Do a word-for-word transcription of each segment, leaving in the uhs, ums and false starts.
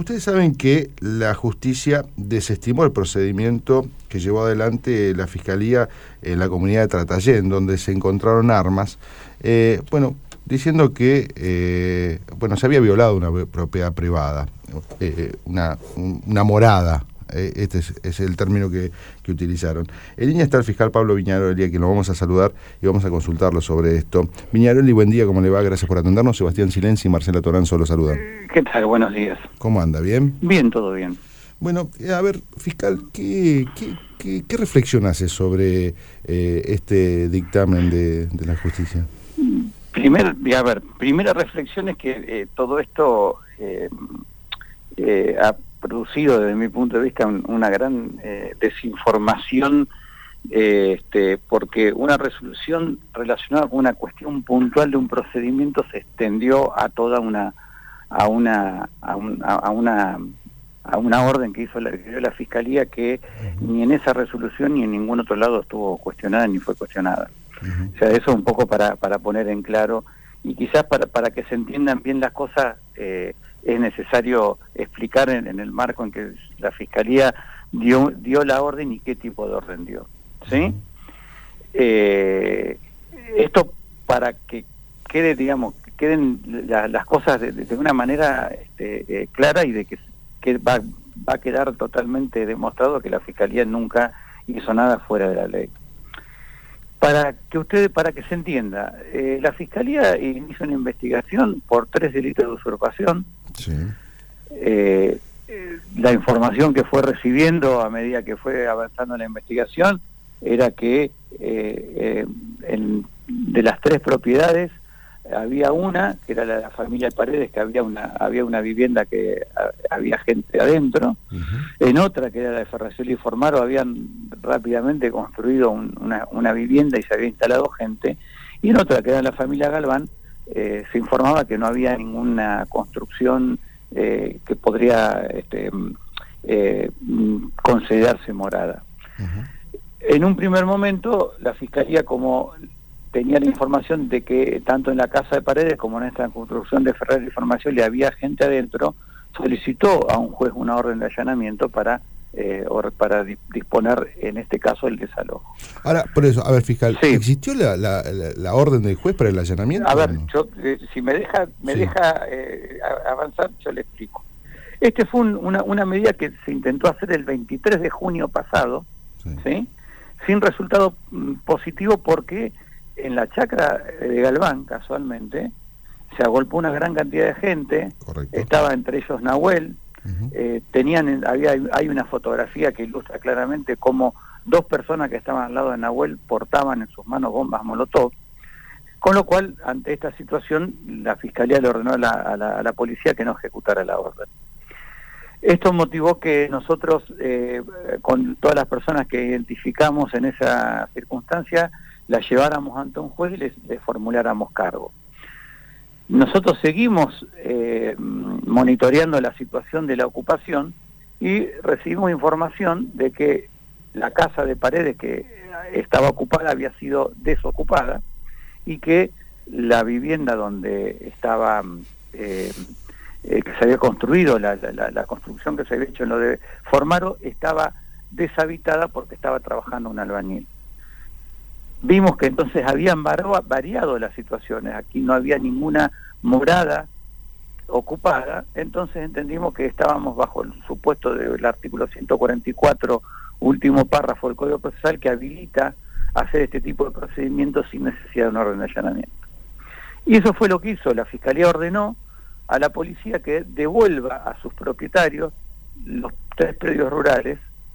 Ustedes saben que la justicia desestimó el procedimiento que llevó adelante la Fiscalía en la comunidad de Tratayén, donde se encontraron armas, eh, bueno, diciendo que eh, bueno, se había violado una propiedad privada, eh, una, una morada. Este es, es el término que, que utilizaron. En línea está el fiscal Pablo Viñaroli, a quien lo vamos a saludar y vamos a consultarlo sobre esto. Viñaroli, buen día, ¿cómo le va? Gracias por atendernos. Sebastián Silenzi y Marcela Toranzo lo saludan. ¿Qué tal? Buenos días. ¿Cómo anda? ¿Bien? Bien, todo bien. Bueno, a ver, fiscal, ¿qué, qué, qué, qué reflexión hace sobre eh, este dictamen de, de la justicia? Primer, a ver, primera reflexión es que eh, todo esto eh, eh, ha producido desde mi punto de vista un, una gran eh, desinformación, eh, este, porque una resolución relacionada con una cuestión puntual de un procedimiento se extendió a toda una a una a, un, a una a una orden que hizo la, que dio la Fiscalía, que uh-huh. ni en esa resolución ni en ningún otro lado estuvo cuestionada ni fue cuestionada. Uh-huh. O sea, eso un poco para para poner en claro, y quizás para para que se entiendan bien las cosas, eh, es necesario explicar en, en el marco en que la Fiscalía dio dio la orden y qué tipo de orden dio, ¿sí? Uh-huh. Eh, esto para que quede, digamos, que queden la, las cosas de, de una manera este, eh, clara, y de que, que va, va a quedar totalmente demostrado que la Fiscalía nunca hizo nada fuera de la ley. Para que ustedes, para que se entienda, eh, la Fiscalía inició una investigación por tres delitos de usurpación. Sí. Eh, eh, la información que fue recibiendo a medida que fue avanzando la investigación era que eh, eh, en, de las tres propiedades había una, que era la de la familia Paredes, que había una había una vivienda que a, había gente adentro. Uh-huh. En otra, que era la de Ferracioli y Formaro, habían rápidamente construido un, una, una vivienda y se había instalado gente. Y en otra, que era la familia Galván, eh, se informaba que no había ninguna construcción eh, que podría este, eh, considerarse morada. Uh-huh. En un primer momento, la Fiscalía, como tenía la información de que tanto en la casa de Paredes como en esta construcción de Ferrer y Farmacioli había gente adentro, solicitó a un juez una orden de allanamiento para eh, or, para di disponer, en este caso, el desalojo. Ahora, por eso, a ver, fiscal, sí. ¿existió la, la, la, la orden del juez para el allanamiento? A ver, no? yo, eh, si me deja me sí. deja eh, avanzar, yo le explico. Este fue un, una, una medida que se intentó hacer el veintitrés de junio pasado, sí, ¿sí? Sin resultado mm, positivo, porque en la chacra de Galván, casualmente, se agolpó una gran cantidad de gente. Correcto. Estaba entre ellos Nahuel. Uh-huh. eh, tenían había hay una fotografía que ilustra claramente cómo dos personas que estaban al lado de Nahuel portaban en sus manos bombas Molotov, con lo cual, ante esta situación, la Fiscalía le ordenó a la, a la, a la policía que no ejecutara la orden. Esto motivó que nosotros, eh, con todas las personas que identificamos en esa circunstancia, la lleváramos ante un juez y les, les formuláramos cargo. Nosotros seguimos eh, monitoreando la situación de la ocupación y recibimos información de que la casa de Paredes, que estaba ocupada, había sido desocupada, y que la vivienda donde estaba, eh, eh, que se había construido, la, la, la construcción que se había hecho en lo de Formaro, estaba deshabitada porque estaba trabajando un albañil. Vimos que entonces habían variado las situaciones, aquí no había ninguna morada ocupada, entonces entendimos que estábamos bajo el supuesto del artículo ciento cuarenta y cuatro, último párrafo del Código Procesal, que habilita hacer este tipo de procedimientos sin necesidad de una orden de allanamiento. Y eso fue lo que hizo. La Fiscalía ordenó a la policía que devuelva a sus propietarios los tres predios rurales.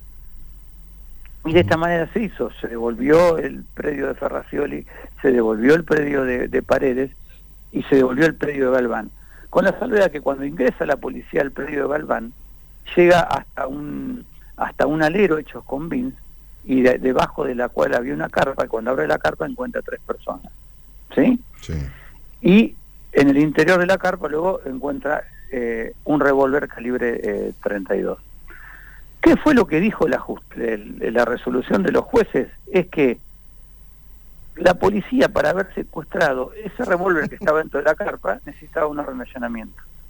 Y de esta manera se hizo, se devolvió el predio de Ferracioli, se devolvió el predio de, de Paredes y se devolvió el predio de Galván. Con la salvedad que cuando ingresa la policía al predio de Galván, llega hasta un hasta un alero hecho con bins, y de, debajo de la cual había una carpa, y cuando abre la carpa encuentra tres personas. ¿Sí? Sí. Y en el interior de la carpa luego encuentra eh, un revólver calibre eh, treinta y dos. ¿Qué fue lo que dijo la, la resolución de los jueces? Es que la policía, para haber secuestrado ese revólver que estaba dentro de la carpa, necesitaba un orden de allanamiento.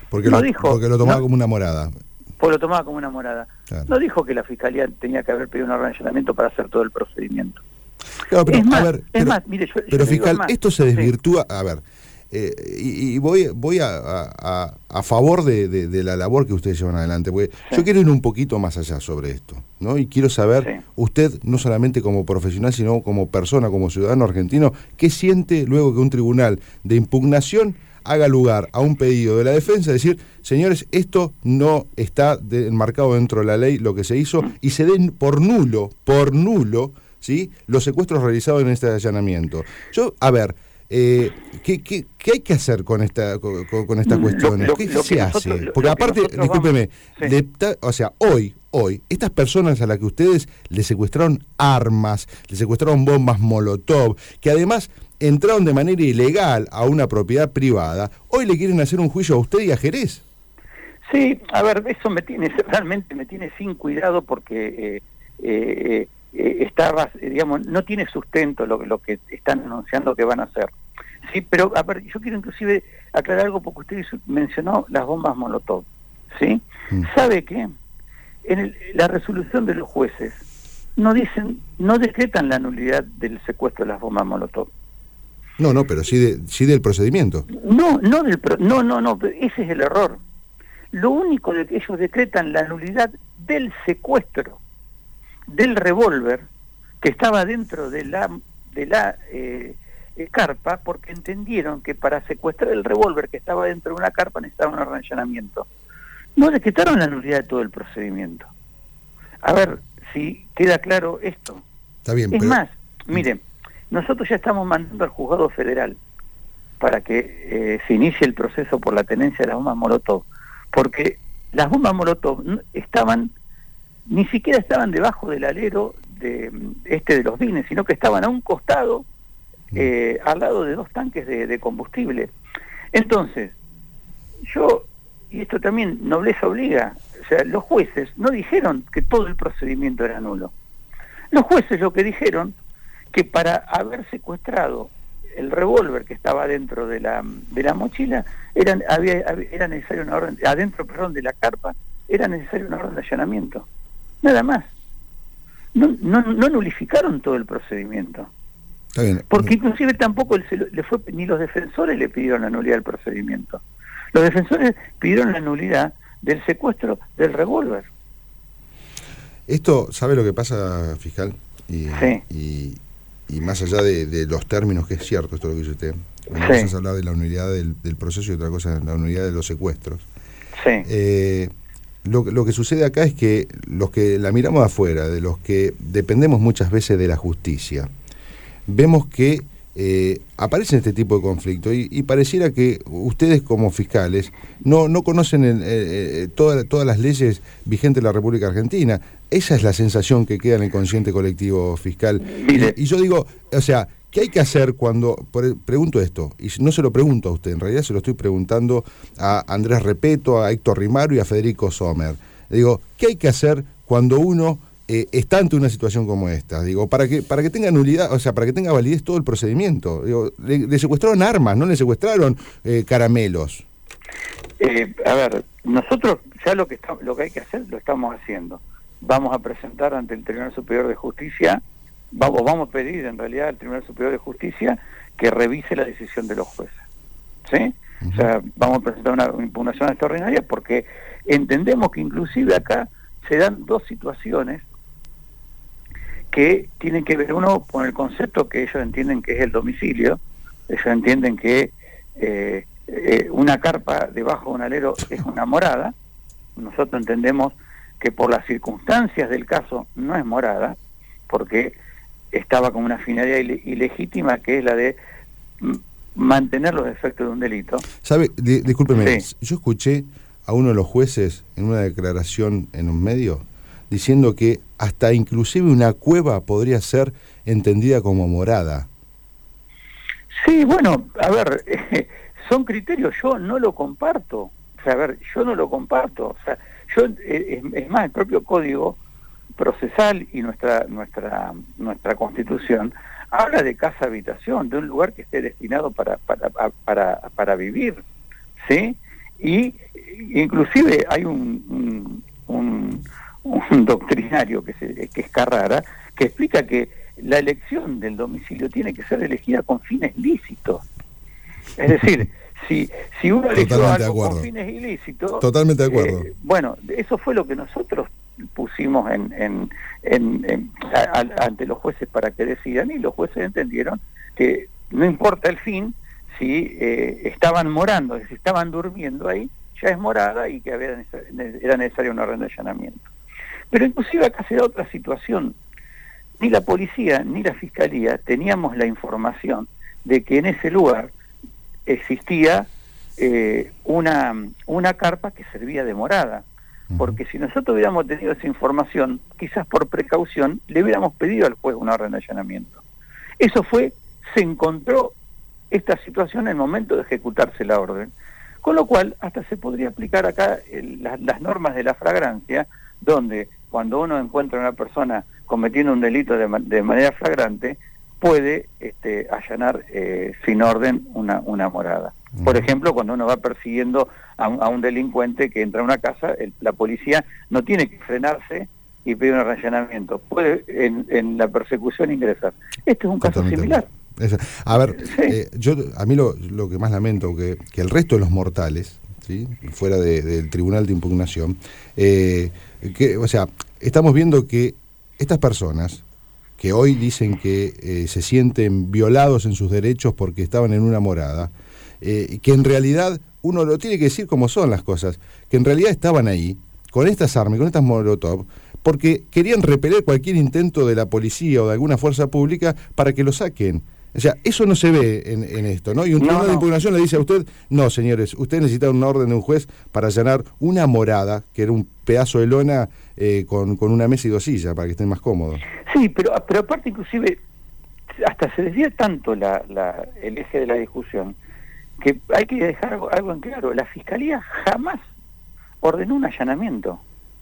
Porque, no lo, dijo, porque lo tomaba no, como una morada. Pues lo tomaba como una morada. Claro. No dijo que la Fiscalía tenía que haber pedido un allanamiento para hacer todo el procedimiento. Claro, pero, es más, a ver, es pero, más, mire, yo, pero yo fiscal, más. esto se desvirtúa, sí. A ver, eh, y, y voy voy a, a, a favor de, de, de la labor que ustedes llevan adelante, porque sí. Yo quiero ir un poquito más allá sobre esto, ¿no? Y quiero saber, sí. Usted, no solamente como profesional, sino como persona, como ciudadano argentino, ¿qué siente luego que un tribunal de impugnación haga lugar a un pedido de la defensa, decir, señores, esto no está de, enmarcado dentro de la ley, lo que se hizo, y se den por nulo, por nulo, ¿sí?, los secuestros realizados en este allanamiento? Yo, a ver, eh, ¿qué, qué, ¿qué hay que hacer con esta con, con estas cuestiones? Lo, lo, ¿Qué lo se nosotros, hace? Lo, Porque lo aparte, discúlpeme, vamos, sí. le, o sea, hoy, hoy, estas personas a las que ustedes le secuestraron armas, le secuestraron bombas Molotov, que además entraron de manera ilegal a una propiedad privada, hoy le quieren hacer un juicio a usted y a Jerez. Sí, a ver, eso me tiene, realmente me tiene sin cuidado porque eh, eh, eh, estaba, digamos, no tiene sustento lo, lo que están anunciando que van a hacer. Sí, pero a ver, yo quiero inclusive aclarar algo porque usted mencionó las bombas Molotov, ¿sí? Mm. ¿Sabe qué? En el, la resolución de los jueces no dicen, no decretan la nulidad del secuestro de las bombas Molotov. No, no, pero sí, de, sí del procedimiento. No, no, del pro, no, no, no, ese es el error. Lo único de que ellos decretan la nulidad del secuestro del revólver que estaba dentro de la de la eh, eh, carpa, porque entendieron que para secuestrar el revólver que estaba dentro de una carpa necesitaban un allanamiento. No decretaron la nulidad de todo el procedimiento. A ver si queda claro esto. Está bien, es pero... más, miren, nosotros ya estamos mandando al juzgado federal para que eh, se inicie el proceso por la tenencia de las bombas Molotov, porque las bombas Molotov estaban, ni siquiera estaban debajo del alero de este de los bienes, sino que estaban a un costado, eh, al lado de dos tanques de, de combustible. Entonces, yo, y esto también nobleza obliga, o sea, los jueces no dijeron que todo el procedimiento era nulo. Los jueces lo que dijeron que para haber secuestrado el revólver que estaba dentro de la de la mochila era, había, era necesario una orden, adentro perdón, de la carpa, era necesario una orden de allanamiento. Nada más. No, no, no nulificaron todo el procedimiento. Está bien. Porque inclusive tampoco el, le fue, ni los defensores le pidieron la nulidad del procedimiento. Los defensores pidieron la nulidad del secuestro del revólver. Esto, ¿sabe lo que pasa, fiscal? Y, sí. y, y más allá de, de los términos, que es cierto esto lo que dice usted, una sí. cosa es hablar de la unidad del, del proceso y otra cosa es la unidad de los secuestros. Sí. Eh, lo, lo que sucede acá es que los que la miramos de afuera, de los que dependemos muchas veces de la justicia, vemos que eh, aparece este tipo de conflicto y, y pareciera que ustedes como fiscales no, no conocen el, eh, toda, todas las leyes vigentes de la República Argentina. Esa es la sensación que queda en el consciente colectivo fiscal. Y, y yo digo, o sea, ¿qué hay que hacer cuando, por, pregunto esto, y no se lo pregunto a usted, en realidad se lo estoy preguntando a Andrés Repeto, a Héctor Rimaro y a Federico Sommer. Digo, ¿qué hay que hacer cuando uno eh, está ante una situación como esta? Digo, para que para que tenga nulidad, o sea, para que tenga validez todo el procedimiento. Digo, le, le secuestraron armas, no le secuestraron eh, caramelos. Eh, a ver, nosotros ya lo que está, lo que hay que hacer lo estamos haciendo. Vamos a presentar ante el Tribunal Superior de Justicia, vamos, vamos a pedir en realidad al Tribunal Superior de Justicia que revise la decisión de los jueces. ¿Sí? Uh-huh. O sea, vamos a presentar una impugnación extraordinaria porque entendemos que inclusive acá se dan dos situaciones que tienen que ver, uno con el concepto que ellos entienden que es el domicilio. Ellos entienden que eh, eh, una carpa debajo de un alero es una morada. Nosotros entendemos que por las circunstancias del caso no es morada, porque estaba con una finalidad ile- ilegítima que es la de m- mantener los efectos de un delito. ¿Sabe? D- discúlpeme, sí. Yo escuché a uno de los jueces en una declaración en un medio diciendo que hasta inclusive una cueva podría ser entendida como morada. Sí, bueno, a ver, eh, son criterios, yo no lo comparto. O sea, a ver, yo no lo comparto. O sea, yo eh, es, es más, el propio código procesal y nuestra nuestra nuestra Constitución habla de casa habitación, de un lugar que esté destinado para para para, para vivir, ¿sí? Y inclusive hay un, un, un, un doctrinario que, se, que es Carrara, que explica que la elección del domicilio tiene que ser elegida con fines lícitos. Es decir, si, si uno eligió algo con fines ilícitos... Totalmente de acuerdo. Eh, bueno, eso fue lo que nosotros pusimos en, en, en, en a, a, ante los jueces para que decidan, y los jueces entendieron que no importa el fin, si eh, estaban morando, si estaban durmiendo ahí, ya es morada y que había, era necesario una orden de allanamiento. Pero inclusive acá se da otra situación. Ni la policía ni la fiscalía teníamos la información de que en ese lugar existía eh, una, una carpa que servía de morada. Porque si nosotros hubiéramos tenido esa información, quizás por precaución, le hubiéramos pedido al juez una orden de allanamiento. Eso fue, se encontró esta situación en el momento de ejecutarse la orden. Con lo cual, hasta se podría aplicar acá el, la, las normas de la flagrancia, donde cuando uno encuentra a una persona cometiendo un delito de, de manera flagrante, puede este, allanar eh, sin orden una, una morada. Por ejemplo, cuando uno va persiguiendo a un, a un delincuente que entra a una casa, el, la policía no tiene que frenarse y pedir un allanamiento. Puede en, en la persecución ingresar. Este es un caso similar. Esa. A ver, sí. eh, yo a mí lo, lo que más lamento que, que el resto de los mortales, ¿sí? Fuera de, del tribunal de impugnación, eh, que, o sea, estamos viendo que estas personas que hoy dicen que eh, se sienten violados en sus derechos porque estaban en una morada, eh, que en realidad uno lo tiene que decir como son las cosas, que en realidad estaban ahí con estas armas, con estas molotov, porque querían repeler cualquier intento de la policía o de alguna fuerza pública para que lo saquen. O sea, eso no se ve en, en esto, ¿no? Y un tribunal no, no. de impugnación le dice a usted, no, señores, usted necesita una orden de un juez para allanar una morada, que era un pedazo de lona eh, con, con una mesa y dos sillas, para que estén más cómodos. Sí, pero, pero aparte inclusive, hasta se desvía tanto la, la, el eje de la discusión, que hay que dejar algo, algo en claro, la Fiscalía jamás ordenó un allanamiento,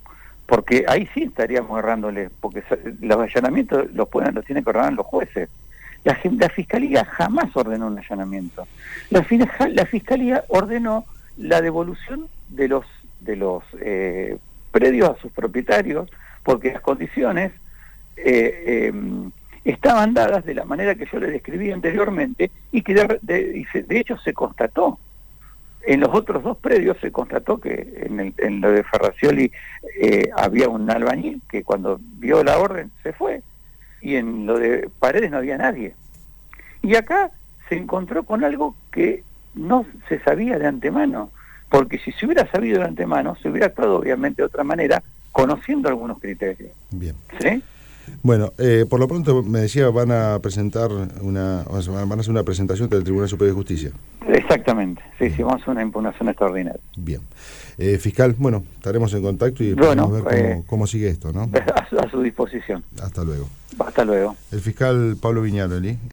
porque ahí sí estaríamos errándole, porque los allanamientos los, pueden, los tienen que ordenar los jueces. La, la Fiscalía jamás ordenó un allanamiento. La, la Fiscalía ordenó la devolución de los, de los eh, predios a sus propietarios, porque las condiciones eh, eh, estaban dadas de la manera que yo les describí anteriormente, y que de, de, de hecho se constató. En los otros dos predios se constató que en, el, en lo de Ferracioli eh, había un albañil que cuando vio la orden se fue, y en lo de Paredes no había nadie. Y acá se encontró con algo que no se sabía de antemano, porque si se hubiera sabido de antemano, se hubiera actuado obviamente de otra manera, conociendo algunos criterios. Bien. ¿Sí? Bueno, eh, por lo pronto me decía, van a presentar una, van a hacer una presentación del Tribunal Superior de Justicia. Exactamente, sí, sí, vamos a hacer una impugnación extraordinaria. Bien. Eh, fiscal, bueno, estaremos en contacto y bueno, podemos ver cómo, eh, cómo sigue esto, ¿no? A su, a su disposición. Hasta luego. Hasta luego. El fiscal Pablo Viñaroli.